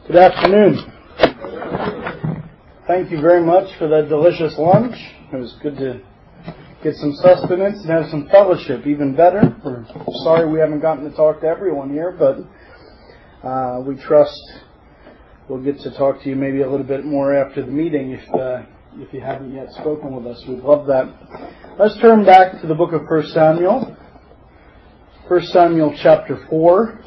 Good afternoon. Thank you very much for that delicious lunch. It was good to get some sustenance and have some fellowship, even better. We're sorry we haven't gotten to talk to everyone here, but we trust we'll get to talk to you maybe a little bit more after the meeting if you haven't yet spoken with us. We'd love that. Let's turn back to the book of 1 Samuel. 1 Samuel chapter 4.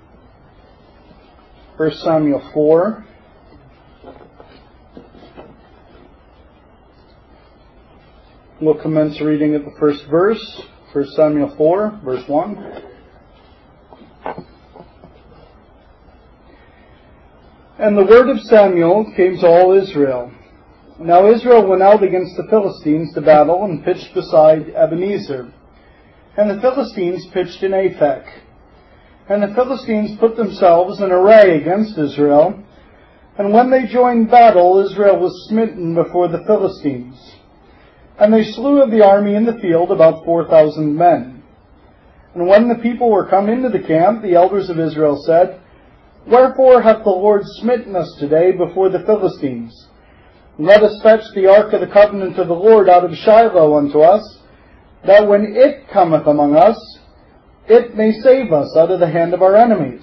1 Samuel 4. We'll commence reading at the first verse. 1 Samuel 4, verse 1. And the word of Samuel came to all Israel. Now Israel went out against the Philistines to battle and pitched beside Ebenezer. And the Philistines pitched in Aphek. And the Philistines put themselves in array against Israel. And when they joined battle, Israel was smitten before the Philistines. And they slew of the army in the field about 4,000 men. And when the people were come into the camp, the elders of Israel said, Wherefore hath the Lord smitten us today before the Philistines? Let us fetch the ark of the covenant of the Lord out of Shiloh unto us, that when it cometh among us, it may save us out of the hand of our enemies.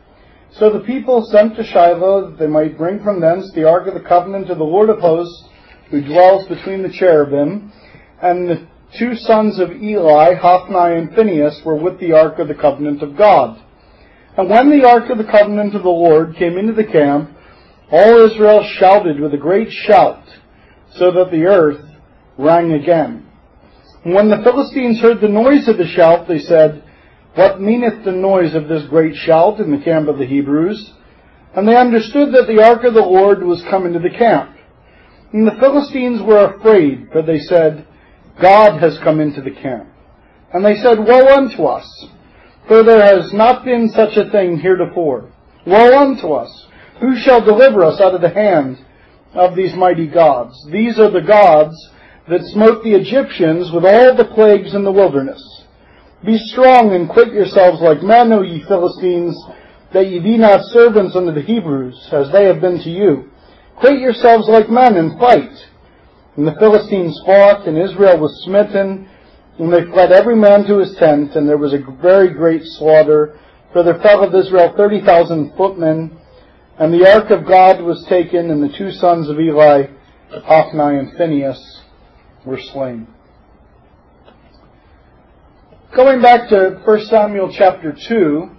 So the people sent to Shiloh, that they might bring from thence the ark of the covenant of the Lord of hosts, who dwells between the cherubim. And the two sons of Eli, Hophni and Phinehas, were with the ark of the covenant of God. And when the ark of the covenant of the Lord came into the camp, all Israel shouted with a great shout, so that the earth rang again. And when the Philistines heard the noise of the shout, they said, What meaneth the noise of this great shout in the camp of the Hebrews? And they understood that the ark of the Lord was come into the camp. And the Philistines were afraid, for they said, God has come into the camp. And they said, Woe unto us! For there has not been such a thing heretofore. Woe unto us! Who shall deliver us out of the hand of these mighty gods? These are the gods that smote the Egyptians with all the plagues in the wilderness. Be strong and quit yourselves like men, O ye Philistines, that ye be not servants unto the Hebrews, as they have been to you. Quit yourselves like men and fight. And the Philistines fought, and Israel was smitten, and they fled every man to his tent, and there was a very great slaughter, for there fell of Israel 30,000 footmen, and the ark of God was taken, and the two sons of Eli, Hophni and Phinehas, were slain. Going back to 1 Samuel chapter 2,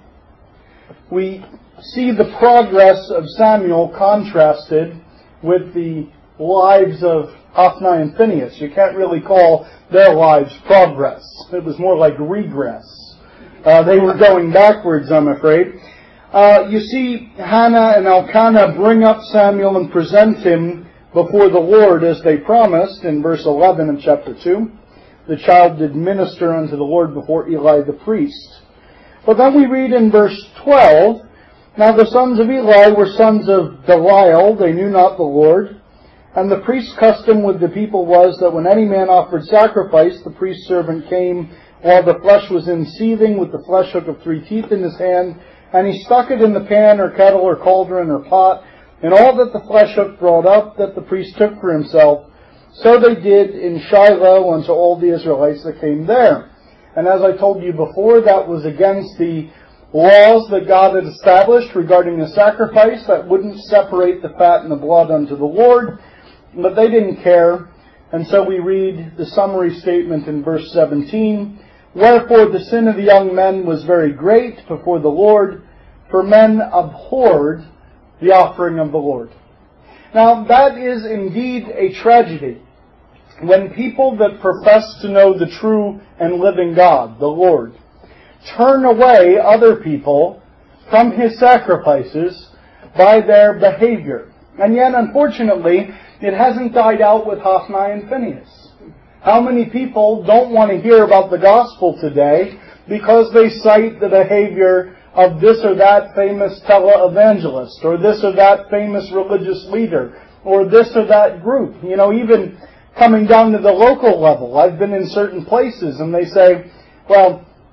we see the progress of Samuel contrasted with the lives of Hophni and Phinehas. You can't really call their lives progress. It was more like regress. They were going backwards, I'm afraid. You see Hannah and Elkanah bring up Samuel and present him before the Lord as they promised in verse 11 of chapter 2. The child did minister unto the Lord before Eli the priest. But then we read in verse 12, Now the sons of Eli were sons of Belial, they knew not the Lord. And the priest's custom with the people was that when any man offered sacrifice, the priest's servant came while the flesh was in seething with the flesh hook of 3 teeth in his hand, and he stuck it in the pan or kettle or cauldron or pot, and all that the flesh hook brought up that the priest took for himself. So they did in Shiloh unto all the Israelites that came there. And as I told you before, that was against the laws that God had established regarding the sacrifice, that wouldn't separate the fat and the blood unto the Lord. But they didn't care. And so we read the summary statement in verse 17. Wherefore the sin of the young men was very great before the Lord, for men abhorred the offering of the Lord. Now that is indeed a tragedy. When people that profess to know the true and living God, the Lord, turn away other people from His sacrifices by their behavior. And yet, unfortunately, it hasn't died out with Hophni and Phinehas. How many people don't want to hear about the gospel today because they cite the behavior of this or that famous televangelist, or this or that famous religious leader, or this or that group? You know, even coming down to the local level, I've been in certain places and they say, well,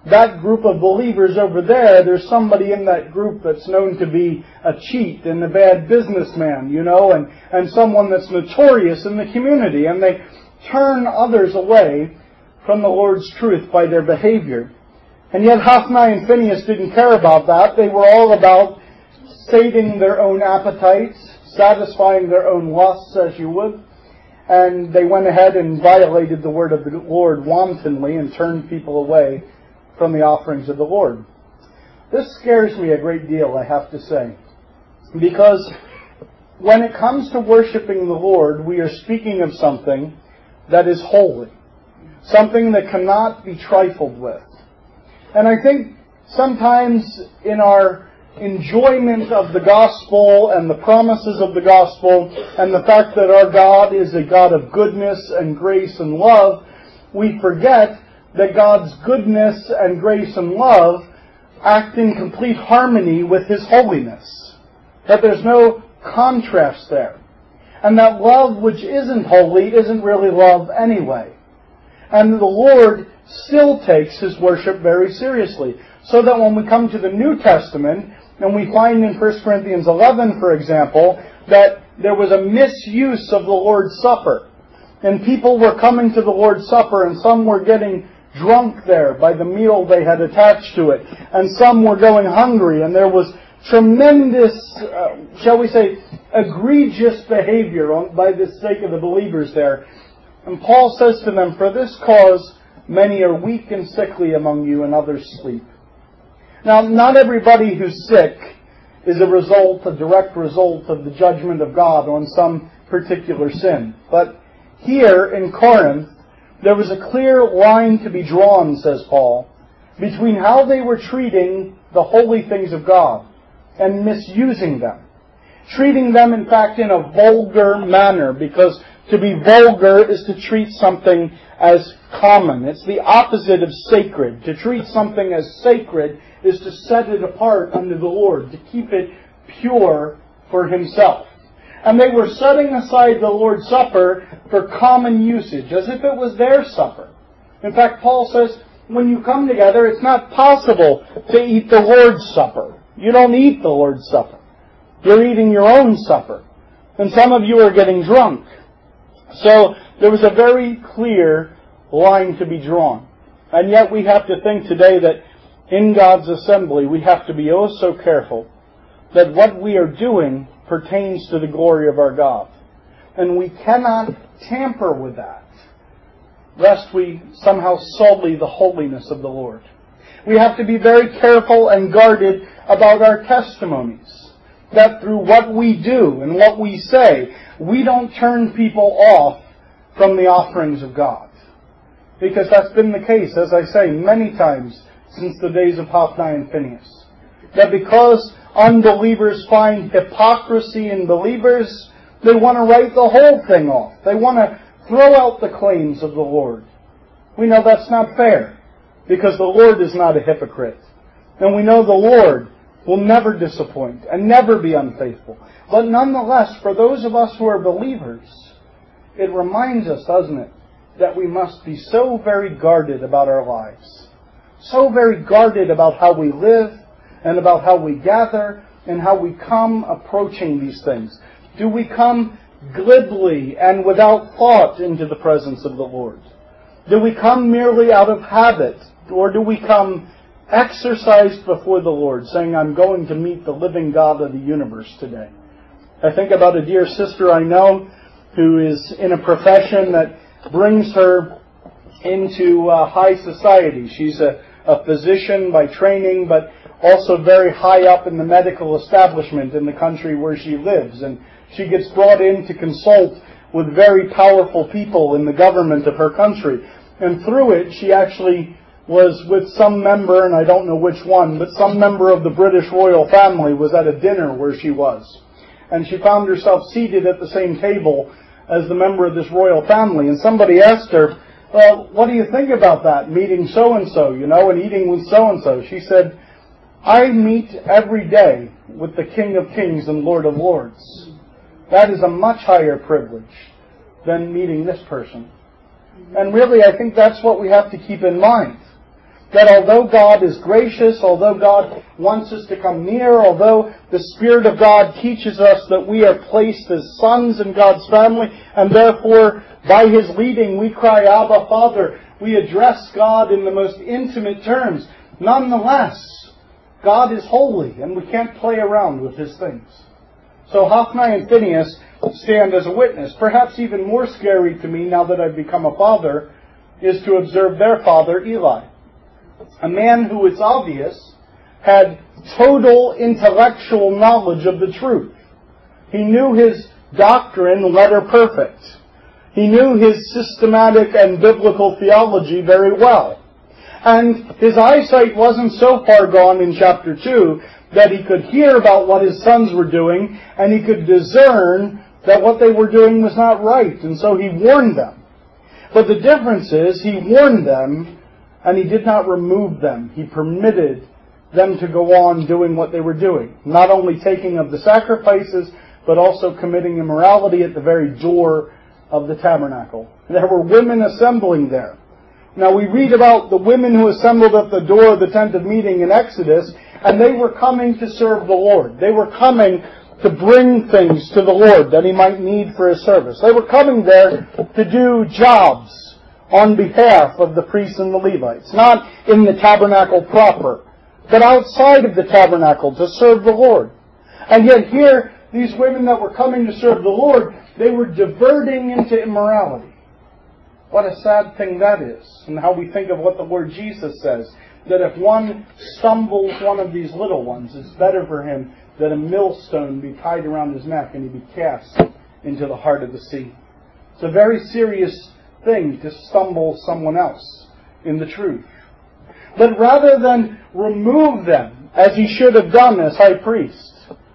that group of believers over there, there's somebody in that group that's known to be a cheat and a bad businessman, and someone that's notorious in the community. And they turn others away from the Lord's truth by their behavior. And yet Hophni and Phinehas didn't care about that. They were all about sating their own appetites, satisfying their own lusts, as you would. And they went ahead and violated the word of the Lord wantonly and turned people away from the offerings of the Lord. This scares me a great deal, I have to say, because when it comes to worshiping the Lord, we are speaking of something that is holy, something that cannot be trifled with. And I think sometimes in our enjoyment of the gospel and the promises of the gospel and the fact that our God is a God of goodness and grace and love, we forget that God's goodness and grace and love act in complete harmony with His holiness. That there's no contrast there. And that love which isn't holy isn't really love anyway. And the Lord still takes His worship very seriously. So that when we come to the New Testament, and we find in 1 Corinthians 11, for example, that there was a misuse of the Lord's Supper. And people were coming to the Lord's Supper, and some were getting drunk there by the meal they had attached to it. And some were going hungry, and there was tremendous, shall we say, egregious behavior by the sake of the believers there. And Paul says to them, "For this cause many are weak and sickly among you, and others sleep." Now, not everybody who's sick is a direct result of the judgment of God on some particular sin. But here in Corinth, there was a clear line to be drawn, says Paul, between how they were treating the holy things of God and misusing them. Treating them, in fact, in a vulgar manner, because to be vulgar is to treat something as common. It's the opposite of sacred. To treat something as sacred is to set it apart unto the Lord, to keep it pure for Himself. And they were setting aside the Lord's Supper for common usage, as if it was their supper. In fact, Paul says, when you come together, it's not possible to eat the Lord's Supper. You don't eat the Lord's Supper. You're eating your own supper. And some of you are getting drunk. So there was a very clear line to be drawn. And yet we have to think today that in God's assembly we have to be oh so careful that what we are doing pertains to the glory of our God. And we cannot tamper with that, lest we somehow sully the holiness of the Lord. We have to be very careful and guarded about our testimonies, that through what we do and what we say, we don't turn people off from the offerings of God. Because that's been the case, as I say, many times since the days of Hophni and Phinehas. That because unbelievers find hypocrisy in believers, they want to write the whole thing off. They want to throw out the claims of the Lord. We know that's not fair, because the Lord is not a hypocrite. And we know the Lord will never disappoint and never be unfaithful. But nonetheless, for those of us who are believers, it reminds us, doesn't it, that we must be so very guarded about our lives. So very guarded about how we live and about how we gather and how we come approaching these things. Do we come glibly and without thought into the presence of the Lord? Do we come merely out of habit? Or do we come exercised before the Lord, saying, I'm going to meet the living God of the universe today? I think about a dear sister I know who is in a profession that brings her into high society. She's a physician by training, but also very high up in the medical establishment in the country where she lives. And she gets brought in to consult with very powerful people in the government of her country. And through it, she actually was with some member, and I don't know which one, but some member of the British royal family was at a dinner where she was. And she found herself seated at the same table as the member of this royal family. And somebody asked her, well, what do you think about that, meeting so-and-so, and eating with so-and-so? She said, I meet every day with the King of Kings and Lord of Lords. That is a much higher privilege than meeting this person. And really, I think that's what we have to keep in mind. that although God is gracious, although God wants us to come near, although the Spirit of God teaches us that we are placed as sons in God's family, and therefore by His leading we cry, Abba, Father, we address God in the most intimate terms. Nonetheless, God is holy, and we can't play around with His things. So Hophni and Phinehas stand as a witness. Perhaps even more scary to me now that I've become a father is to observe their father, Eli. A man who, it's obvious, had total intellectual knowledge of the truth. He knew his doctrine letter perfect. He knew his systematic and biblical theology very well. And his eyesight wasn't so far gone in chapter 2 that he could hear about what his sons were doing, and he could discern that what they were doing was not right, and so he warned them. But the difference is, he warned them, and he did not remove them. He permitted them to go on doing what they were doing, not only taking of the sacrifices, but also committing immorality at the very door of the tabernacle. There were women assembling there. Now we read about the women who assembled at the door of the tent of meeting in Exodus, and they were coming to serve the Lord. They were coming to bring things to the Lord that He might need for His service. They were coming there to do jobs on behalf of the priests and the Levites, not in the tabernacle proper, but outside of the tabernacle to serve the Lord. And yet here, these women that were coming to serve the Lord, they were diverting into immorality. What a sad thing that is, and how we think of what the Lord Jesus says, that if one stumbles one of these little ones, it's better for him that a millstone be tied around his neck and he be cast into the heart of the sea. It's a very serious thing to stumble someone else in the truth. But rather than remove them, as he should have done as high priest,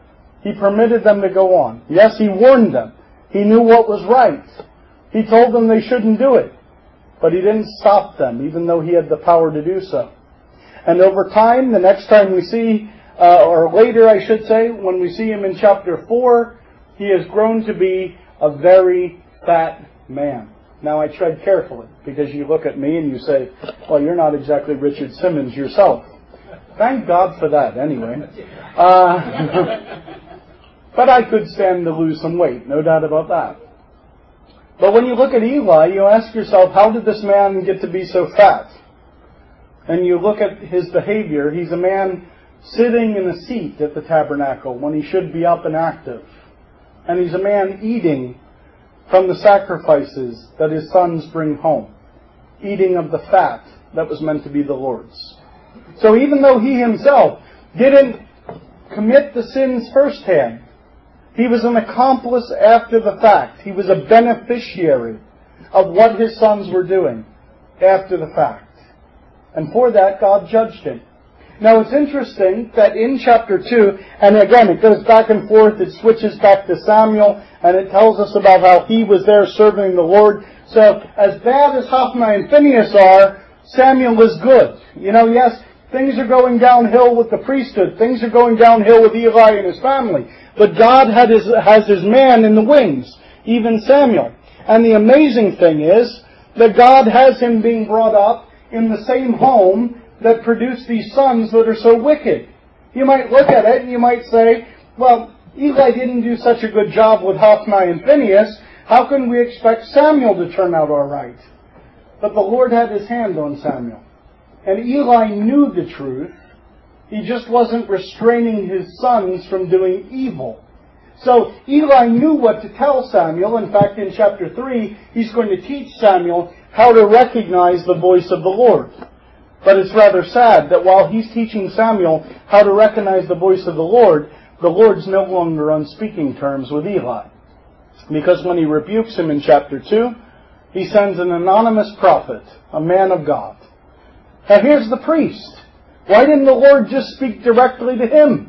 he permitted them to go on. Yes, he warned them. He knew what was right. He told them they shouldn't do it. But he didn't stop them, even though he had the power to do so. And over time, the next time we see, or later I should say, when we see him in chapter 4, he has grown to be a very fat man. Now I tread carefully, because you look at me and you say, well, you're not exactly Richard Simmons yourself. Thank God for that, anyway. But I could stand to lose some weight, no doubt about that. But when you look at Eli, you ask yourself, how did this man get to be so fat? And you look at his behavior, he's a man sitting in a seat at the tabernacle when he should be up and active. And he's a man eating from the sacrifices that his sons bring home, eating of the fat that was meant to be the Lord's. So even though he himself didn't commit the sins firsthand, he was an accomplice after the fact. He was a beneficiary of what his sons were doing after the fact. And for that, God judged him. Now it's interesting that in chapter 2, and again it goes back and forth, it switches back to Samuel, and it tells us about how he was there serving the Lord. So as bad as Hophni and Phinehas are, Samuel is good. You know, yes, things are going downhill with the priesthood. Things are going downhill with Eli and his family. But God has his man in the wings, even Samuel. And the amazing thing is that God has him being brought up in the same home that produced these sons that are so wicked. You might look at it and you might say, well, Eli didn't do such a good job with Hophni and Phinehas. How can we expect Samuel to turn out all right? But the Lord had his hand on Samuel. And Eli knew the truth. He just wasn't restraining his sons from doing evil. So Eli knew what to tell Samuel. In fact, in chapter 3, he's going to teach Samuel how to recognize the voice of the Lord. But it's rather sad that while he's teaching Samuel how to recognize the voice of the Lord's no longer on speaking terms with Eli. Because when he rebukes him in chapter 2, he sends an anonymous prophet, a man of God. Now here's the priest. Why didn't the Lord just speak directly to him?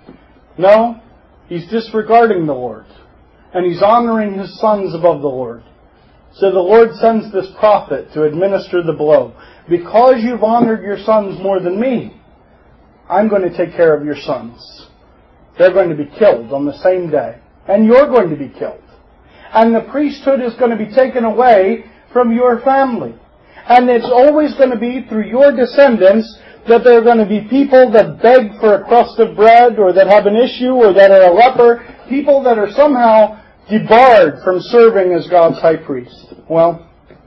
No, he's disregarding the Lord. And he's honoring his sons above the Lord. So the Lord sends this prophet to administer the blow. Because you've honored your sons more than me, I'm going to take care of your sons. They're going to be killed on the same day. And you're going to be killed. And the priesthood is going to be taken away from your family. And it's always going to be through your descendants that there are going to be people that beg for a crust of bread, or that have an issue, or that are a leper, people that are somehow debarred from serving as God's high priest. Well,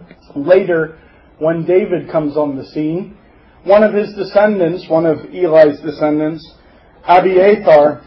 later, when David comes on the scene, one of his descendants, one of Eli's descendants, Abiathar,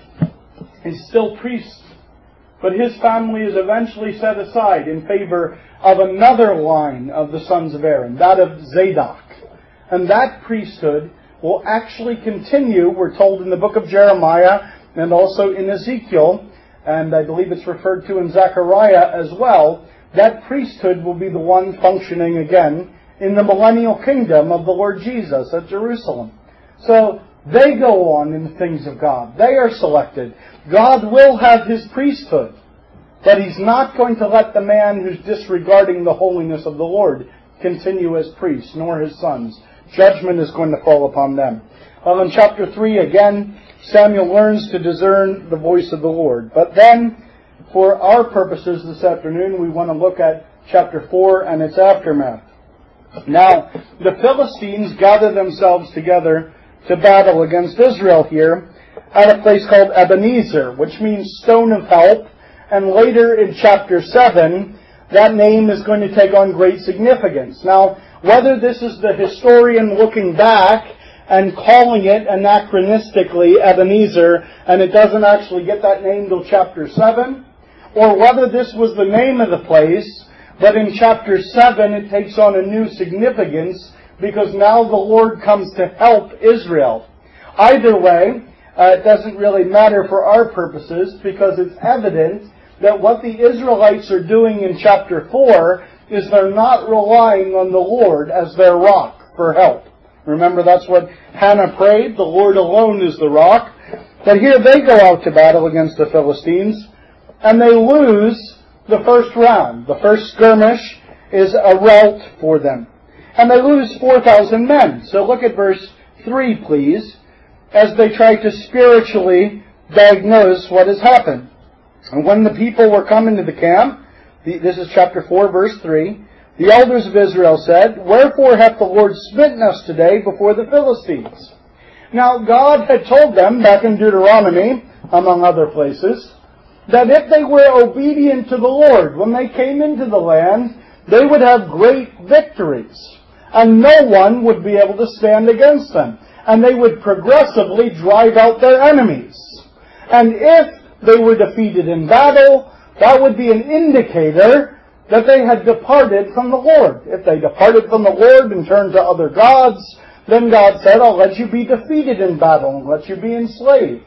is still priest. But his family is eventually set aside in favor of another line of the sons of Aaron, that of Zadok. And that priesthood will actually continue, we're told in the book of Jeremiah and also in Ezekiel, and I believe it's referred to in Zechariah as well. That priesthood will be the one functioning again in the millennial kingdom of the Lord Jesus at Jerusalem. So they go on in the things of God. They are selected. God will have His priesthood, but He's not going to let the man who's disregarding the holiness of the Lord continue as priest, nor his sons. Judgment is going to fall upon them. Well, in chapter 3, again, Samuel learns to discern the voice of the Lord. But then, for our purposes this afternoon, we want to look at chapter 4 and its aftermath. Now, the Philistines gather themselves together to battle against Israel here at a place called Ebenezer, which means stone of help. And later in chapter 7, that name is going to take on great significance. Now, whether this is the historian looking back and calling it anachronistically Ebenezer, and it doesn't actually get that name till chapter 7, or whether this was the name of the place, but in chapter 7 it takes on a new significance because now the Lord comes to help Israel. Either way, it doesn't really matter for our purposes because it's evident that what the Israelites are doing in chapter 4 is they're not relying on the Lord as their rock for help. Remember, that's what Hannah prayed. The Lord alone is the rock. But here they go out to battle against the Philistines, and they lose the first round. The first skirmish is a rout for them. And they lose 4,000 men. So look at verse 3, please, as they try to spiritually diagnose what has happened. And when the people were come into the camp, this is chapter 4, verse 3, the elders of Israel said, "Wherefore hath the Lord smitten us today before the Philistines?" Now, God had told them, back in Deuteronomy, among other places, that if they were obedient to the Lord, when they came into the land, they would have great victories, and no one would be able to stand against them, and they would progressively drive out their enemies. And if they were defeated in battle, that would be an indicator that they had departed from the Lord. If they departed from the Lord and turned to other gods, then God said, "I'll let you be defeated in battle and let you be enslaved."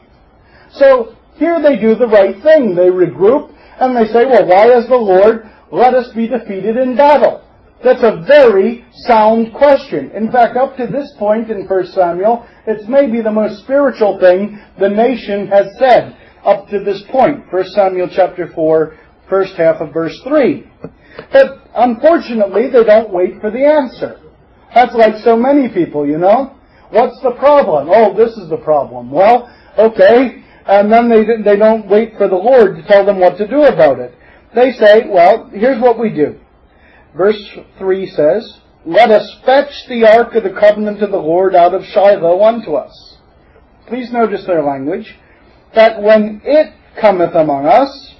So here they do the right thing. They regroup and they say, well, why has the Lord let us be defeated in battle? That's a very sound question. In fact, up to this point in 1 Samuel, it's maybe the most spiritual thing the nation has said up to this point. 1 Samuel chapter 4, first half of verse 3. But unfortunately, they don't wait for the answer. That's like so many people, you know. What's the problem? Oh, this is the problem. Well, okay. And then they don't wait for the Lord to tell them what to do about it. They say, well, here's what we do. Verse 3 says, "Let us fetch the ark of the covenant of the Lord out of Shiloh unto us." Please notice their language. "That when it cometh among us,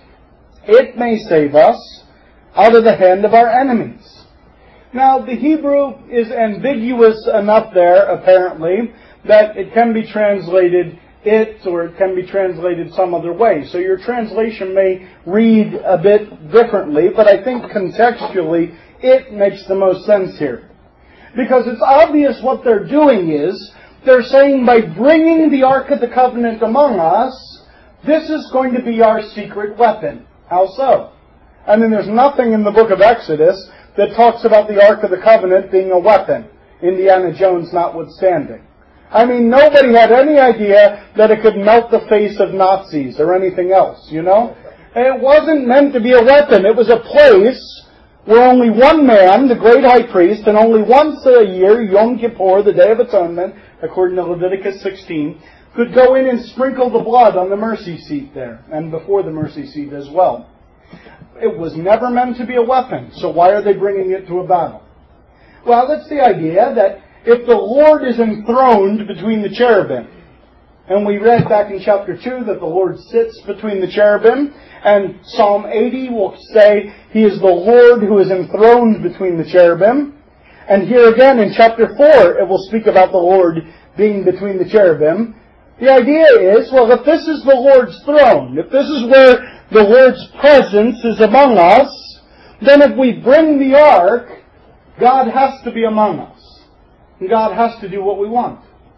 it may save us out of the hand of our enemies." Now, the Hebrew is ambiguous enough there, apparently, that it can be translated it, or it can be translated some other way. So your translation may read a bit differently, but I think contextually it makes the most sense here. Because it's obvious what they're doing is, they're saying by bringing the Ark of the Covenant among us, this is going to be our secret weapon. How so? I mean, there's nothing in the book of Exodus that talks about the Ark of the Covenant being a weapon, Indiana Jones notwithstanding. I mean, nobody had any idea that it could melt the face of Nazis or anything else, you know? And it wasn't meant to be a weapon. It was a place where only one man, the great high priest, and only once a year, Yom Kippur, the Day of Atonement, according to Leviticus 16, could go in and sprinkle the blood on the mercy seat there, and before the mercy seat as well. It was never meant to be a weapon, so why are they bringing it to a battle? Well, that's the idea that if the Lord is enthroned between the cherubim, and we read back in chapter 2 that the Lord sits between the cherubim, and Psalm 80 will say He is the Lord who is enthroned between the cherubim. And here again in chapter 4 it will speak about the Lord being between the cherubim. The idea is, well, if this is the Lord's throne, if this is where the Lord's presence is among us, then if we bring the ark, God has to be among us. And God has to do what we want.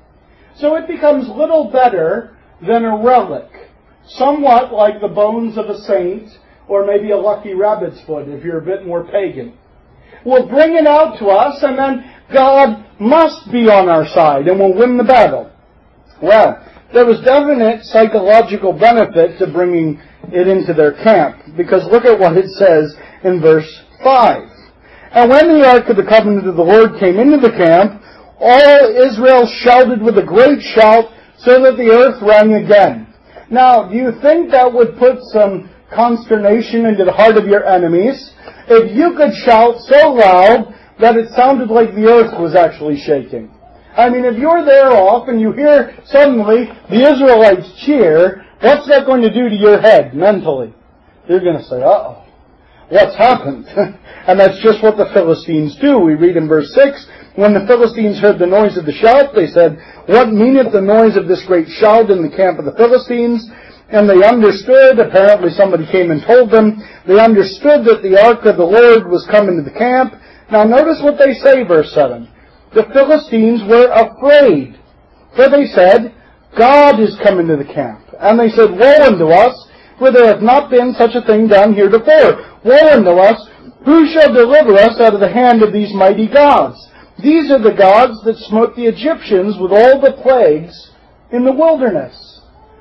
So it becomes little better than a relic, somewhat like the bones of a saint, or maybe a lucky rabbit's foot if you're a bit more pagan. We'll bring it out to us, and then God must be on our side, and we'll win the battle. Well, there was definite psychological benefit to bringing it into their camp, because look at what it says in verse 5. And when the ark of the covenant of the Lord came into the camp, all Israel shouted with a great shout, so that the earth rang again. Now, do you think that would put some consternation into the heart of your enemies if you could shout so loud that it sounded like the earth was actually shaking? I mean, if you're there off and you hear suddenly the Israelites cheer, what's that going to do to your head mentally? You're going to say, uh-oh, what's happened? And that's just what the Philistines do. We read in verse 6, when the Philistines heard the noise of the shout, they said, what meaneth the noise of this great shout in the camp of the Philistines? And they understood, apparently somebody came and told them, they understood that the ark of the Lord was come into the camp. Now notice what they say, verse 7. The Philistines were afraid, for they said, God is come into the camp. And they said, woe unto us, for there hath not been such a thing done heretofore. Woe unto us, who shall deliver us out of the hand of these mighty gods? These are the gods that smote the Egyptians with all the plagues in the wilderness.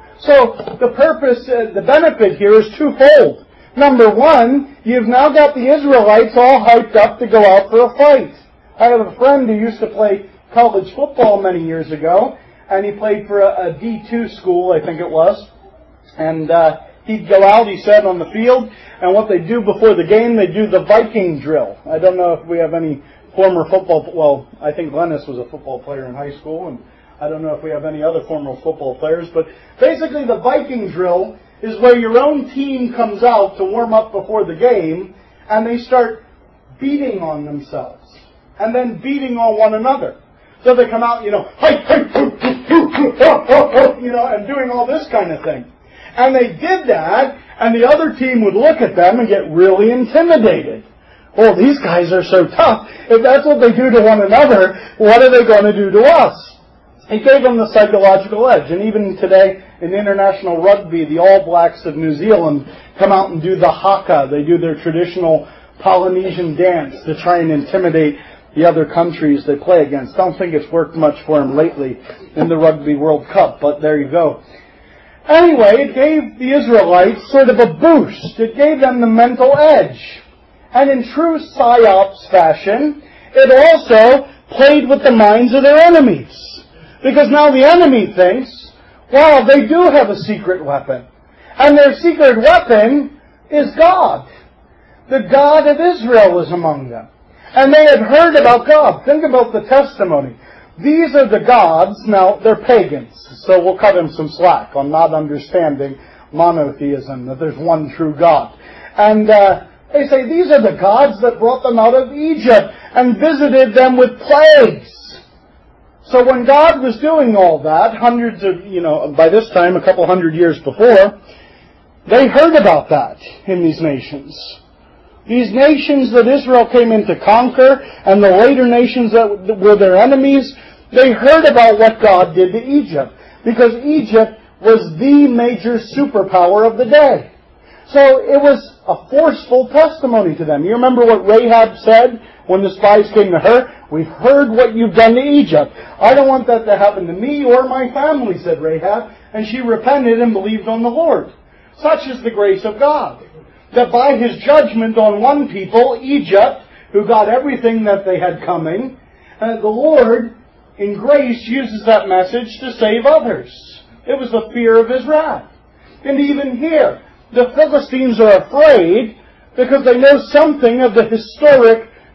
So the purpose, the benefit here is twofold. Number one, you've now got the Israelites all hyped up to go out for a fight. I have a friend who used to play college football many years ago, and he played for a D2 school, I think it was. And he'd go out, he said, on the field, and what they do before the game, they do the Viking drill. I don't know if we have any former football, well, I think Lennis was a football player in high school, and I don't know if we have any other former football players, but basically the Viking drill is where your own team comes out to warm up before the game, and they start beating on themselves, and then beating on one another. So they come out, and doing all this kind of thing. And they did that, and the other team would look at them and get really intimidated. Oh, these guys are so tough. If that's what they do to one another, what are they going to do to us? He gave them the psychological edge. And even today, in international rugby, the All Blacks of New Zealand come out and do the haka. They do their traditional Polynesian dance to try and intimidate the other countries they play against. Don't think it's worked much for them lately in the Rugby World Cup, but there you go. Anyway, it gave the Israelites sort of a boost. It gave them the mental edge. And in true psyops fashion, it also played with the minds of their enemies. Because now the enemy thinks, wow, they do have a secret weapon. And their secret weapon is God. The God of Israel is among them. And they had heard about God. Think about the testimony. These are the gods. Now, they're pagans, so we'll cut them some slack on not understanding monotheism, that there's one true God. And they say these are the gods that brought them out of Egypt and visited them with plagues. So when God was doing all that, hundreds of, by this time, a couple hundred years before, they heard about that in these nations. These nations that Israel came in to conquer, and the later nations that were their enemies, they heard about what God did to Egypt. Because Egypt was the major superpower of the day. So it was a forceful testimony to them. You remember what Rahab said when the spies came to her? We've heard what you've done to Egypt. I don't want that to happen to me or my family, said Rahab. And she repented and believed on the Lord. Such is the grace of God. That by His judgment on one people, Egypt, who got everything that they had coming, the Lord, in grace, uses that message to save others. It was the fear of His wrath. And even here, the Philistines are afraid because they know something of the historic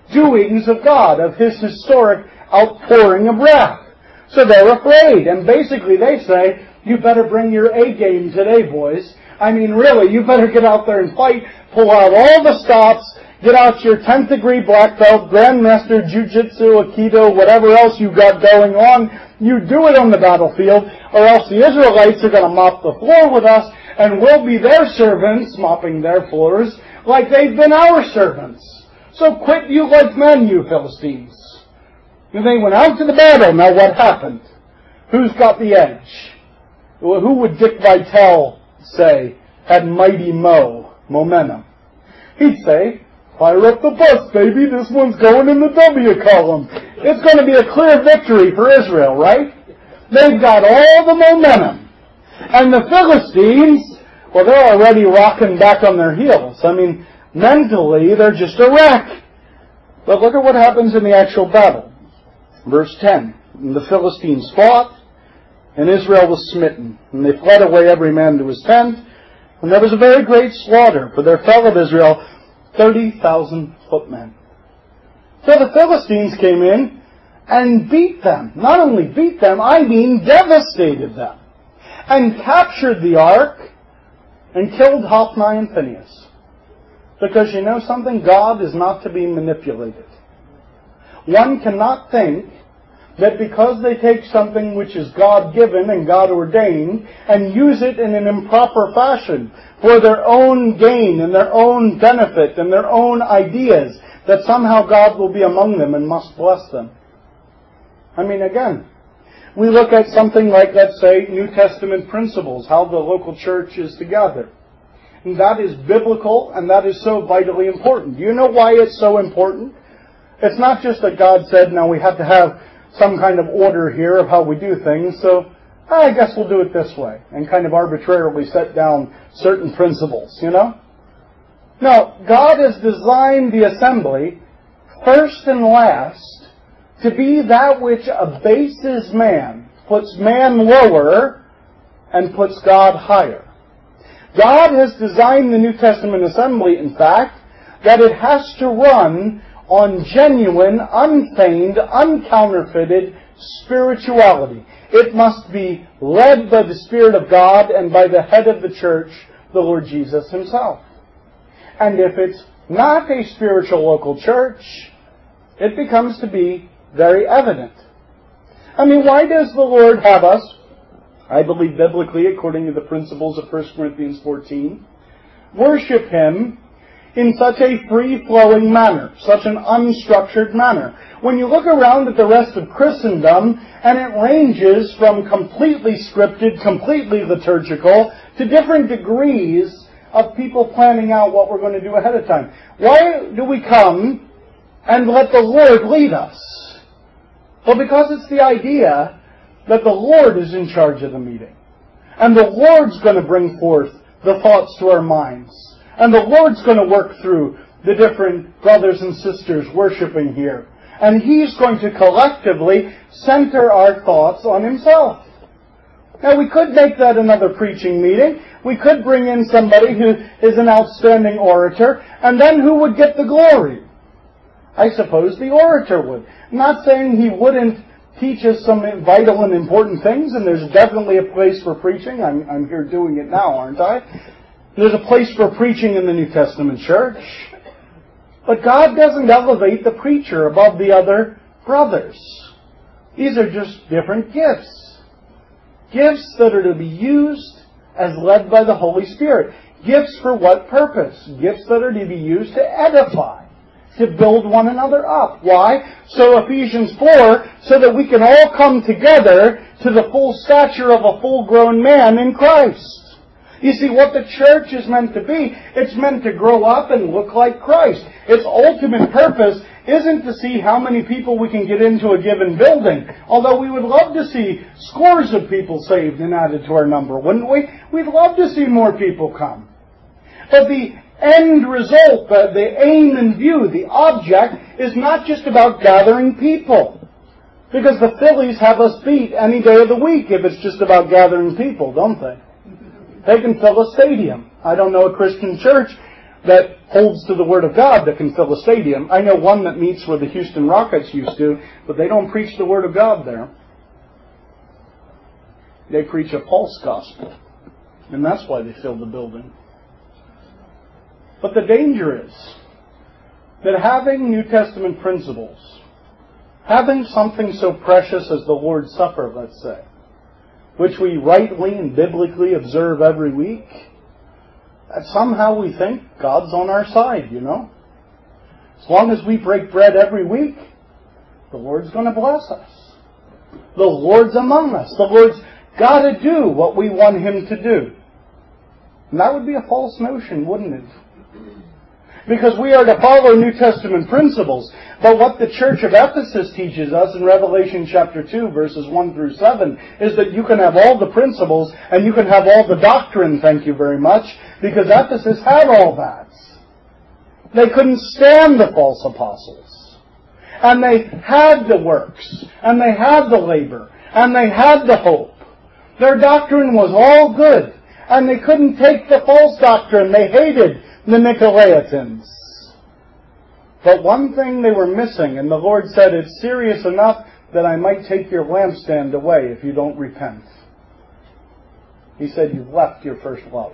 doings of God, of His historic outpouring of wrath. So they're afraid, and basically they say, you better bring your A game today, boys. I mean, really, you better get out there and fight, pull out all the stops, get out your 10th degree black belt, grandmaster, jiu-jitsu, aikido, whatever else you got going on. You do it on the battlefield, or else the Israelites are going to mop the floor with us, and we'll be their servants, mopping their floors, like they've been our servants. So quit you like men, you Philistines. And they went out to the battle. Now what happened? Who's got the edge? Who would Dick Vitale say had mighty momentum? He'd say, fire up the bus, baby. This one's going in the W column. It's going to be a clear victory for Israel, right? They've got all the momentum. And the Philistines, well, they're already rocking back on their heels. I mean, mentally, they're just a wreck. But look at what happens in the actual battle. Verse 10. And the Philistines fought, and Israel was smitten. And they fled away every man to his tent. And there was a very great slaughter, for there fell of Israel 30,000 footmen. So the Philistines came in and beat them. Not only beat them, I mean devastated them. And captured the ark and killed Hophni and Phinehas. Because you know something? God is not to be manipulated. One cannot think that because they take something which is God-given and God-ordained and use it in an improper fashion for their own gain and their own benefit and their own ideas, that somehow God will be among them and must bless them. I mean, again, we look at something like, let's say, New Testament principles, how the local church is together. And that is biblical, and that is so vitally important. Do you know why it's so important? It's not just that God said, now we have to have some kind of order here of how we do things, so I guess we'll do it this way, and kind of arbitrarily set down certain principles, you know? No, God has designed the assembly, first and last, to be that which abases man, puts man lower, and puts God higher. God has designed the New Testament assembly, in fact, that it has to run on genuine, unfeigned, uncounterfeited spirituality. It must be led by the Spirit of God and by the head of the church, the Lord Jesus Himself. And if it's not a spiritual local church, it becomes to be very evident. I mean, why does the Lord have us, I believe biblically, according to the principles of 1 Corinthians 14, worship Him in such a free-flowing manner, such an unstructured manner? When you look around at the rest of Christendom, and it ranges from completely scripted, completely liturgical, to different degrees of people planning out what we're going to do ahead of time. Why do we come and let the Lord lead us? Well, because it's the idea that the Lord is in charge of the meeting. And the Lord's going to bring forth the thoughts to our minds. And the Lord's going to work through the different brothers and sisters worshiping here. And He's going to collectively center our thoughts on Himself. Now, we could make that another preaching meeting. We could bring in somebody who is an outstanding orator. And then who would get the glory? I suppose the orator would. I'm not saying he wouldn't teach us some vital and important things, and there's definitely a place for preaching. I'm here doing it now, aren't I? There's a place for preaching in the New Testament church. But God doesn't elevate the preacher above the other brothers. These are just different gifts. Gifts that are to be used as led by the Holy Spirit. Gifts for what purpose? Gifts that are to be used to edify, to build one another up. Why? So Ephesians 4, so that we can all come together to the full stature of a full-grown man in Christ. You see, what the church is meant to be, it's meant to grow up and look like Christ. Its ultimate purpose isn't to see how many people we can get into a given building, although we would love to see scores of people saved and added to our number, wouldn't we? We'd love to see more people come. But the end result, the aim in view, the object, is not just about gathering people. Because the Phillies have us beat any day of the week if it's just about gathering people, don't they? They can fill a stadium. I don't know a Christian church that holds to the Word of God that can fill a stadium. I know one that meets where the Houston Rockets used to, but they don't preach the Word of God there. They preach a false gospel. And that's why they fill the building. But the danger is that having New Testament principles, having something so precious as the Lord's Supper, let's say, which we rightly and biblically observe every week, that somehow we think God's on our side, you know. As long as we break bread every week, the Lord's going to bless us. The Lord's among us. The Lord's got to do what we want Him to do. And that would be a false notion, wouldn't it? Because we are to follow New Testament principles. But what the church of Ephesus teaches us in Revelation chapter 2, verses 1 through 7, is that you can have all the principles and you can have all the doctrine, thank you very much, because Ephesus had all that. They couldn't stand the false apostles. And they had the works, and they had the labor, and they had the hope. Their doctrine was all good, and they couldn't take the false doctrine. They hated the Nicolaitans. But one thing they were missing, and the Lord said, it's serious enough that I might take your lampstand away if you don't repent. He said, you've left your first love.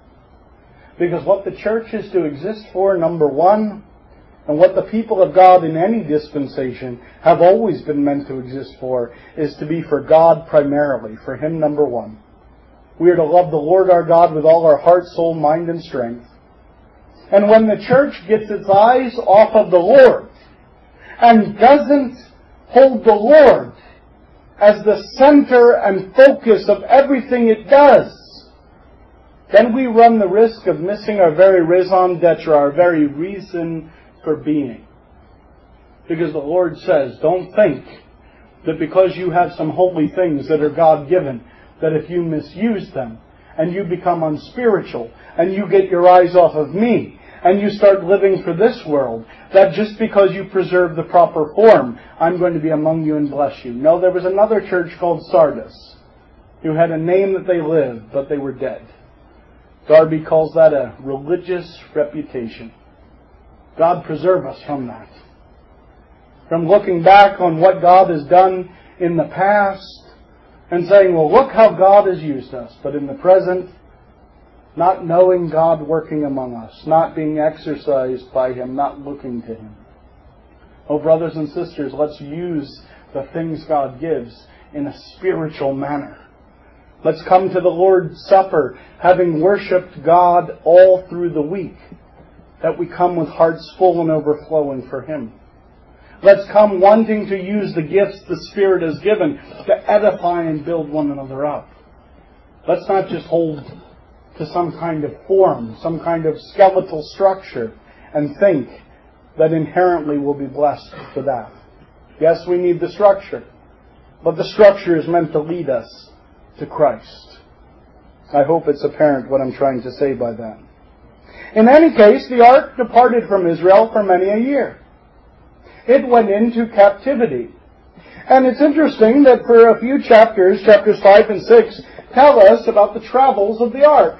Because what the church is to exist for, number one, and what the people of God in any dispensation have always been meant to exist for, is to be for God primarily, for Him number one. We are to love the Lord our God with all our heart, soul, mind, and strength. And when the church gets its eyes off of the Lord and doesn't hold the Lord as the center and focus of everything it does, then we run the risk of missing our very raison d'etre, our very reason for being. Because the Lord says, don't think that because you have some holy things that are God-given, that if you misuse them, and you become unspiritual, and you get your eyes off of me, and you start living for this world, that just because you preserve the proper form, I'm going to be among you and bless you. No, there was another church called Sardis, who had a name that they lived, but they were dead. Darby calls that a religious reputation. God preserve us from that. From looking back on what God has done in the past and saying, well, look how God has used us. But in the present, not knowing God working among us, not being exercised by Him, not looking to Him. Oh, brothers and sisters, let's use the things God gives in a spiritual manner. Let's come to the Lord's Supper having worshipped God all through the week, that we come with hearts full and overflowing for Him. Let's come wanting to use the gifts the Spirit has given to edify and build one another up. Let's not just hold to some kind of form, some kind of skeletal structure, and think that inherently we'll be blessed for that. Yes, we need the structure, but the structure is meant to lead us to Christ. I hope it's apparent what I'm trying to say by that. In any case, the ark departed from Israel for many a year. It went into captivity. And it's interesting that for a few chapters 5 and 6, tell us about the travels of the ark.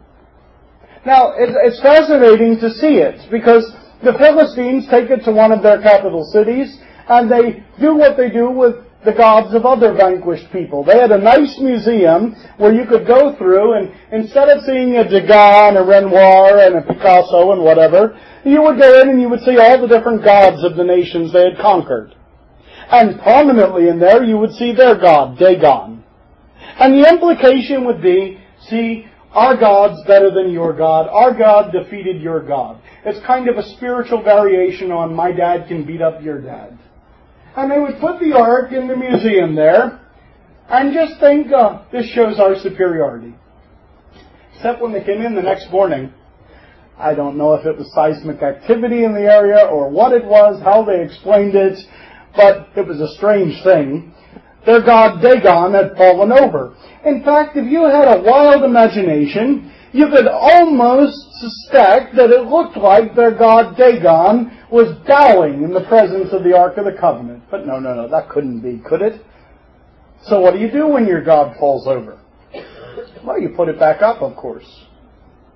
Now, it's fascinating to see it, because the Philistines take it to one of their capital cities, and they do what they do with the gods of other vanquished people. They had a nice museum where you could go through, and instead of seeing a Degas and a Renoir and a Picasso and whatever, you would go in and you would see all the different gods of the nations they had conquered. And prominently in there you would see their god, Dagon. And the implication would be, see, our God's better than your God. Our God defeated your God. It's kind of a spiritual variation on my dad can beat up your dad. And they would put the ark in the museum there and just think, this shows our superiority. Except when they came in the next morning, I don't know if it was seismic activity in the area or what it was, how they explained it, but it was a strange thing. Their god Dagon had fallen over. In fact, if you had a wild imagination, you could almost suspect that it looked like their god Dagon was bowing in the presence of the Ark of the Covenant. But no, that couldn't be, could it? So what do you do when your god falls over? Well, you put it back up, of course.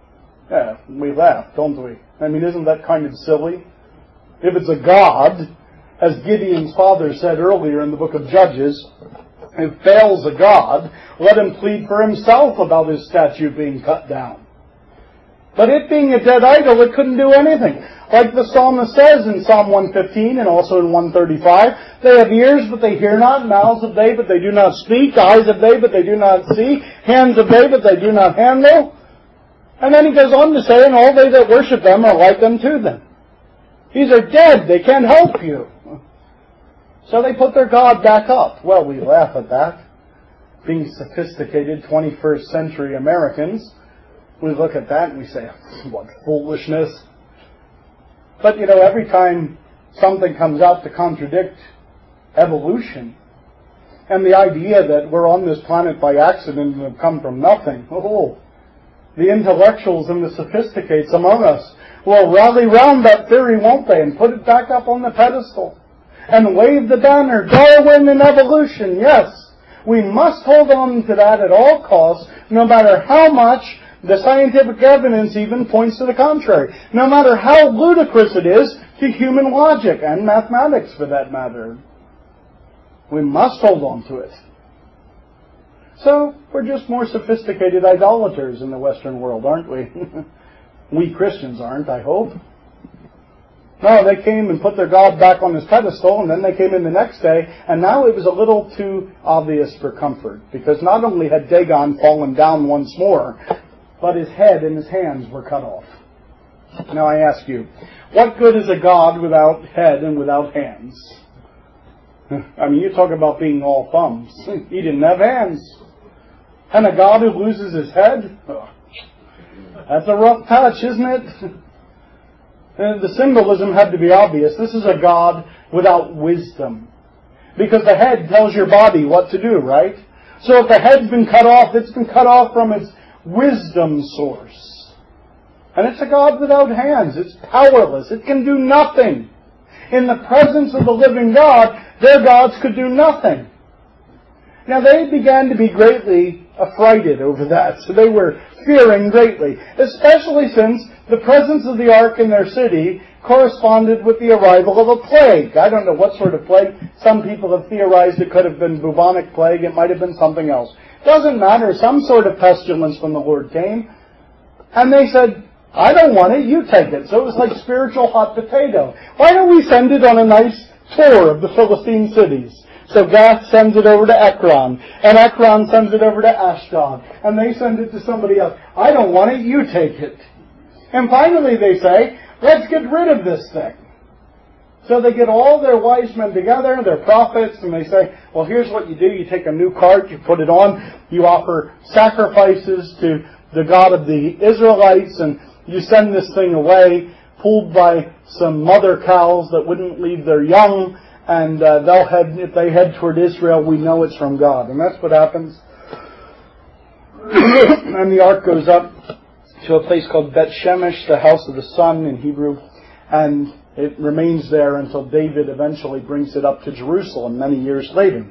Yeah, we laugh, don't we? I mean, isn't that kind of silly? If it's a god, as Gideon's father said earlier in the book of Judges, if Baal's a god, let him plead for himself about his statue being cut down. But it being a dead idol, it couldn't do anything. Like the psalmist says in Psalm 115 and also in 135, they have ears, but they hear not, mouths have they, but they do not speak, eyes have they, but they do not see, hands have they, but they do not handle. And then he goes on to say, and all they that worship them are like unto them. These are dead, they can't help you. So they put their God back up. Well, we laugh at that. Being sophisticated 21st century Americans, we look at that and we say, what foolishness. But, every time something comes out to contradict evolution, and the idea that we're on this planet by accident and have come from nothing, the intellectuals and the sophisticates among us will rally round that theory, won't they, and put it back up on the pedestal and wave the banner, Darwin and evolution. Yes, we must hold on to that at all costs, no matter how much the scientific evidence even points to the contrary, no matter how ludicrous it is to human logic and mathematics for that matter. We must hold on to it. So, we're just more sophisticated idolaters in the Western world, aren't we? We Christians aren't, I hope. No, they came and put their God back on his pedestal, and then they came in the next day, and now it was a little too obvious for comfort, because not only had Dagon fallen down once more, but his head and his hands were cut off. Now I ask you, what good is a God without head and without hands? I mean, you talk about being all thumbs. He didn't have hands. And a God who loses his head? That's a rough touch, isn't it? The symbolism had to be obvious. This is a God without wisdom. Because the head tells your body what to do, right? So if the head's been cut off, it's been cut off from its wisdom source. And it's a God without hands. It's powerless. It can do nothing. In the presence of the living God, their gods could do nothing. Now they began to be greatly affrighted over that. So they were fearing greatly. Especially since the presence of the ark in their city corresponded with the arrival of a plague. I don't know what sort of plague. Some people have theorized it could have been bubonic plague. It might have been something else. Doesn't matter. Some sort of pestilence from the Lord came. And they said, I don't want it, you take it. So it was like spiritual hot potato. Why don't we send it on a nice tour of the Philistine cities? So Gath sends it over to Ekron, and Ekron sends it over to Ashdod, and they send it to somebody else. I don't want it, you take it. And finally they say, let's get rid of this thing. So they get all their wise men together, their prophets, and they say, well, here's what you do. You take a new cart, you put it on, you offer sacrifices to the God of the Israelites, and you send this thing away, pulled by some mother cows that wouldn't leave their young, and they'll head, if they head toward Israel, we know it's from God. And that's what happens. And the ark goes up to a place called Bet Shemesh, the house of the sun in Hebrew, and it remains there until David eventually brings it up to Jerusalem many years later.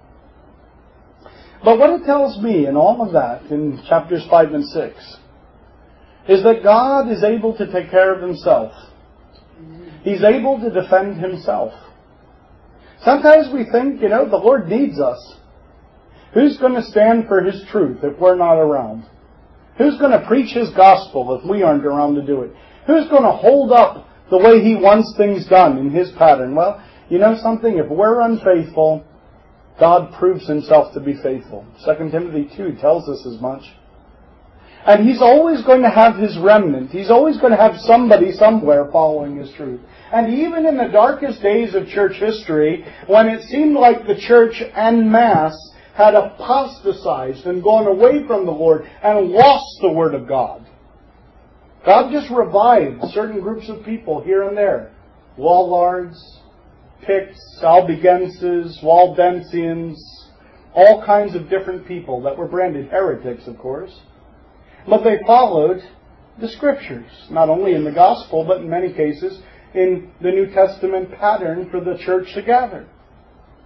But what it tells me in all of that, in chapters 5 and 6, is that God is able to take care of himself. He's able to defend himself. Sometimes we think, the Lord needs us. Who's going to stand for his truth if we're not around? Who's going to preach his gospel if we aren't around to do it? Who's going to hold up the way he wants things done in his pattern? Well, you know something? If we're unfaithful, God proves himself to be faithful. 2 Timothy 2 tells us as much. And he's always going to have his remnant. He's always going to have somebody somewhere following his truth. And even in the darkest days of church history, when it seemed like the church en masse had apostatized and gone away from the Lord and lost the Word of God, God just revived certain groups of people here and there. Lollards, Picts, Albigenses, Waldensians, all kinds of different people that were branded heretics, of course. But they followed the Scriptures, not only in the Gospel, but in many cases in the New Testament pattern for the church to gather.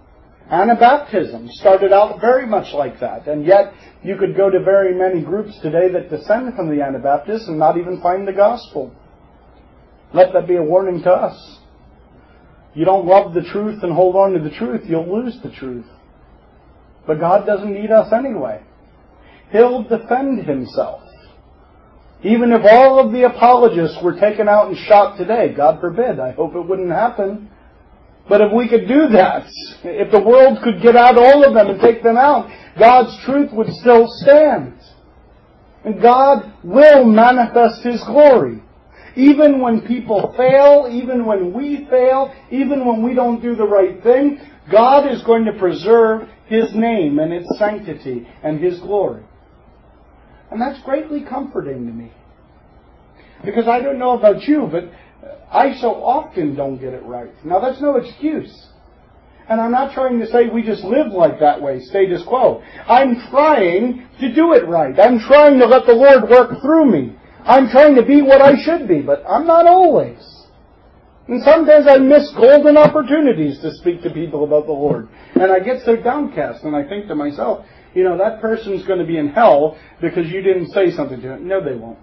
Anabaptism started out very much like that, and yet you could go to very many groups today that descend from the Anabaptists and not even find the gospel. Let that be a warning to us. You don't love the truth and hold on to the truth, you'll lose the truth. But God doesn't need us anyway. He'll defend Himself. Even if all of the apologists were taken out and shot today, God forbid, I hope it wouldn't happen. But if we could do that, if the world could get out all of them and take them out, God's truth would still stand. And God will manifest His glory. Even when people fail, even when we fail, even when we don't do the right thing, God is going to preserve His name and its sanctity and His glory. And that's greatly comforting to me. Because I don't know about you, but I so often don't get it right. Now that's no excuse. And I'm not trying to say we just live like that way, status quo. I'm trying to do it right. I'm trying to let the Lord work through me. I'm trying to be what I should be, but I'm not always. And sometimes I miss golden opportunities to speak to people about the Lord. And I get so downcast, and I think to myself, that person's going to be in hell because you didn't say something to him. No, they won't.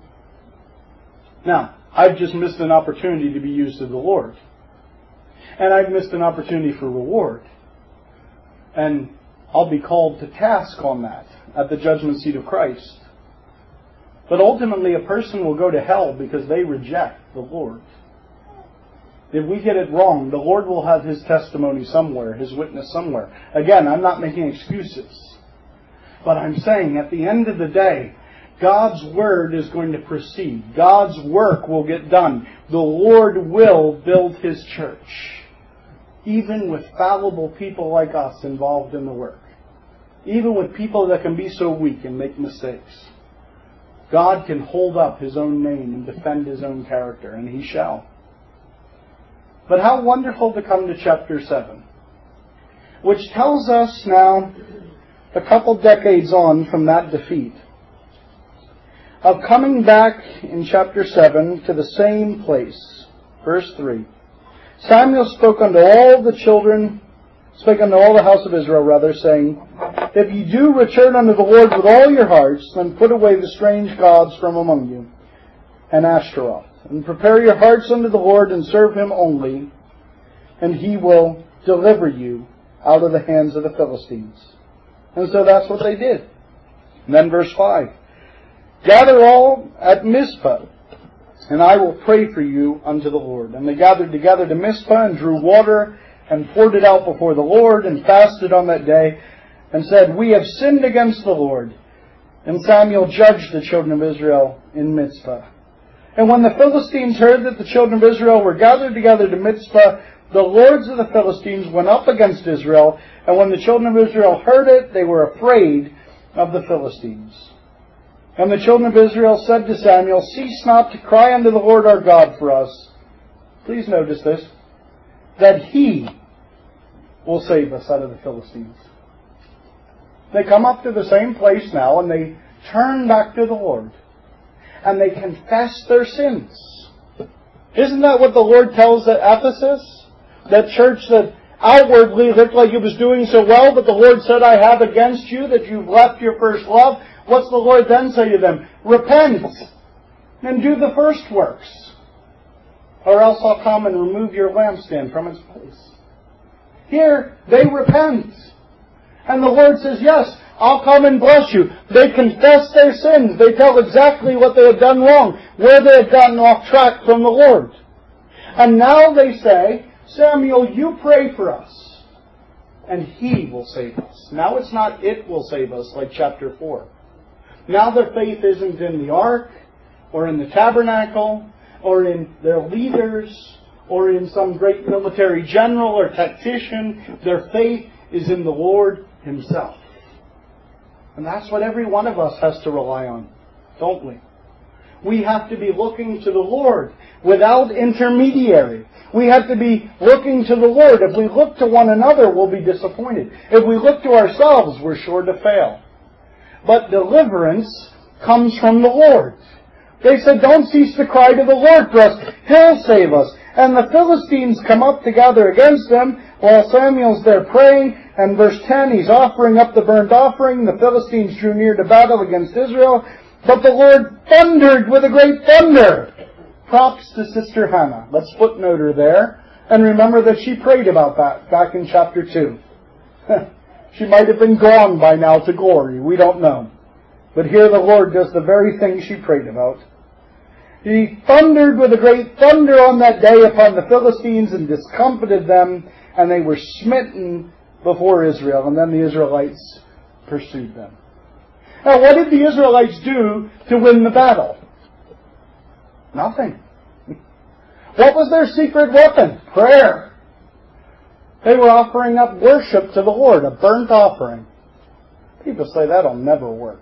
Now, I've just missed an opportunity to be used of the Lord. And I've missed an opportunity for reward. And I'll be called to task on that at the judgment seat of Christ. But ultimately, a person will go to hell because they reject the Lord. If we get it wrong, the Lord will have His testimony somewhere, His witness somewhere. Again, I'm not making excuses. But I'm saying, at the end of the day, God's Word is going to proceed. God's work will get done. The Lord will build His church. Even with fallible people like us involved in the work. Even with people that can be so weak and make mistakes. God can hold up His own name and defend His own character, and He shall. But how wonderful to come to chapter 7, which tells us now, a couple decades on from that defeat, of coming back in chapter 7 to the same place. Verse 3. Samuel spake unto all the house of Israel, saying, If ye do return unto the Lord with all your hearts, then put away the strange gods from among you, and Ashtaroth, and prepare your hearts unto the Lord, and serve Him only, and He will deliver you out of the hands of the Philistines. And so that's what they did. And then verse 5. Gather all at Mizpah, and I will pray for you unto the Lord. And they gathered together to Mizpah, and drew water, and poured it out before the Lord, and fasted on that day, and said, We have sinned against the Lord. And Samuel judged the children of Israel in Mizpah. And when the Philistines heard that the children of Israel were gathered together to Mizpah, the lords of the Philistines went up against Israel, and when the children of Israel heard it, they were afraid of the Philistines. And the children of Israel said to Samuel, Cease not to cry unto the Lord our God for us. Please notice this, that He will save us out of the Philistines. They come up to the same place now, and they turn back to the Lord. And they confess their sins. Isn't that what the Lord tells at Ephesus? That church that outwardly looked like it was doing so well, but the Lord said, I have against you that you've left your first love. What's the Lord then say to them? Repent and do the first works, or else I'll come and remove your lampstand from its place. Here, they repent. And the Lord says, yes, I'll come and bless you. They confess their sins. They tell exactly what they have done wrong, where they have gotten off track from the Lord. And now they say, Samuel, you pray for us, and He will save us. Now it's not it will save us like chapter 4. Now their faith isn't in the ark, or in the tabernacle, or in their leaders, or in some great military general or tactician. Their faith is in the Lord Himself. And that's what every one of us has to rely on, don't we? We have to be looking to the Lord without intermediary. We have to be looking to the Lord. If we look to one another, we'll be disappointed. If we look to ourselves, we're sure to fail. But deliverance comes from the Lord. They said, don't cease to cry to the Lord for us. He'll save us. And the Philistines come up to gather against them while Samuel's there praying. And verse 10, he's offering up the burnt offering. The Philistines drew near to battle against Israel. But the Lord thundered with a great thunder. Props to Sister Hannah. Let's footnote her there. And remember that she prayed about that back in chapter 2. She might have been gone by now to glory. We don't know. But here the Lord does the very thing she prayed about. He thundered with a great thunder on that day upon the Philistines and discomfited them, and they were smitten before Israel. And then the Israelites pursued them. Now, what did the Israelites do to win the battle? Nothing. What was their secret weapon? Prayer. They were offering up worship to the Lord, a burnt offering. People say that'll never work.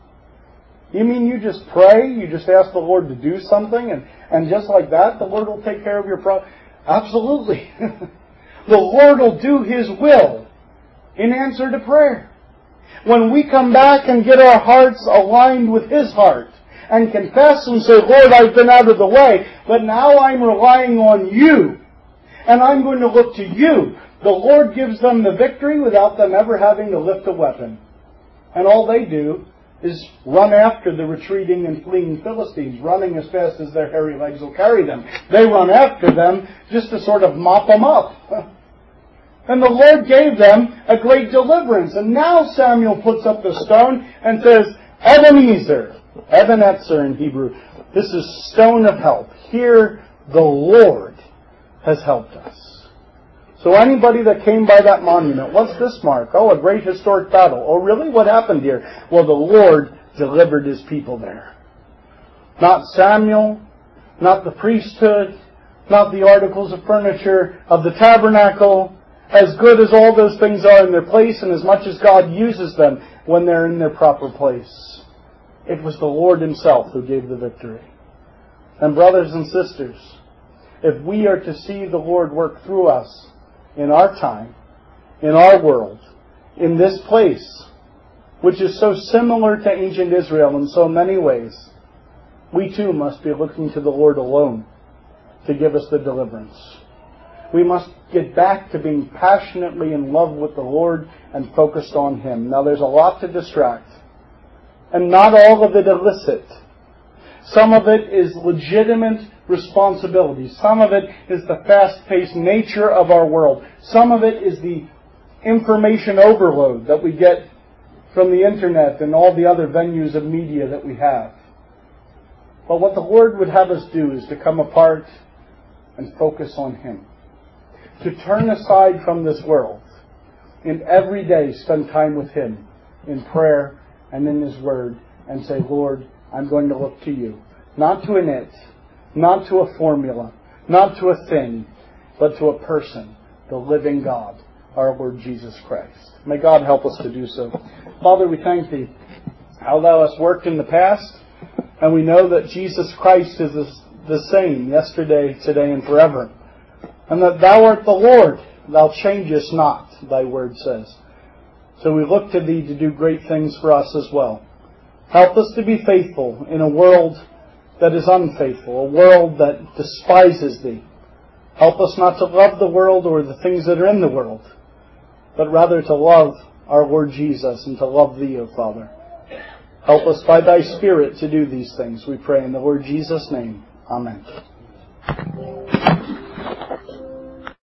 You mean you just pray, you just ask the Lord to do something, and just like that, the Lord will take care of your problem? Absolutely. The Lord will do His will in answer to prayer. When we come back and get our hearts aligned with His heart, and confess and say, Lord, I've been out of the way, but now I'm relying on You, and I'm going to look to You. The Lord gives them the victory without them ever having to lift a weapon. And all they do is run after the retreating and fleeing Philistines, running as fast as their hairy legs will carry them. They run after them just to sort of mop them up. And the Lord gave them a great deliverance. And now Samuel puts up the stone and says, Ebenezer, Ebenezer in Hebrew, this is stone of help. Here the Lord has helped us. So anybody that came by that monument, what's this mark? Oh, a great historic battle. Oh, really? What happened here? Well, the Lord delivered His people there. Not Samuel, not the priesthood, not the articles of furniture of the tabernacle. As good as all those things are in their place, and as much as God uses them when they're in their proper place, it was the Lord Himself who gave the victory. And brothers and sisters, if we are to see the Lord work through us in our time, in our world, in this place, which is so similar to ancient Israel in so many ways, we too must be looking to the Lord alone to give us the deliverance. We must get back to being passionately in love with the Lord and focused on Him. Now there's a lot to distract, and not all of it illicit. Some of it is legitimate responsibility. Some of it is the fast-paced nature of our world. Some of it is the information overload that we get from the internet and all the other venues of media that we have. But what the Lord would have us do is to come apart and focus on Him. To turn aside from this world and every day spend time with Him in prayer and in His Word and say, Lord, I'm going to look to You. Not to an it, not to a formula, not to a thing, but to a person, the living God, our Lord Jesus Christ. May God help us to do so. Father, we thank Thee how Thou hast worked in the past, and we know that Jesus Christ is the same yesterday, today, and forever. And that Thou art the Lord, Thou changest not, Thy word says. So we look to Thee to do great things for us as well. Help us to be faithful in a world that is unfaithful, a world that despises Thee. Help us not to love the world or the things that are in the world, but rather to love our Lord Jesus and to love Thee, O Father. Help us by Thy Spirit to do these things, we pray in the Lord Jesus' name. Amen.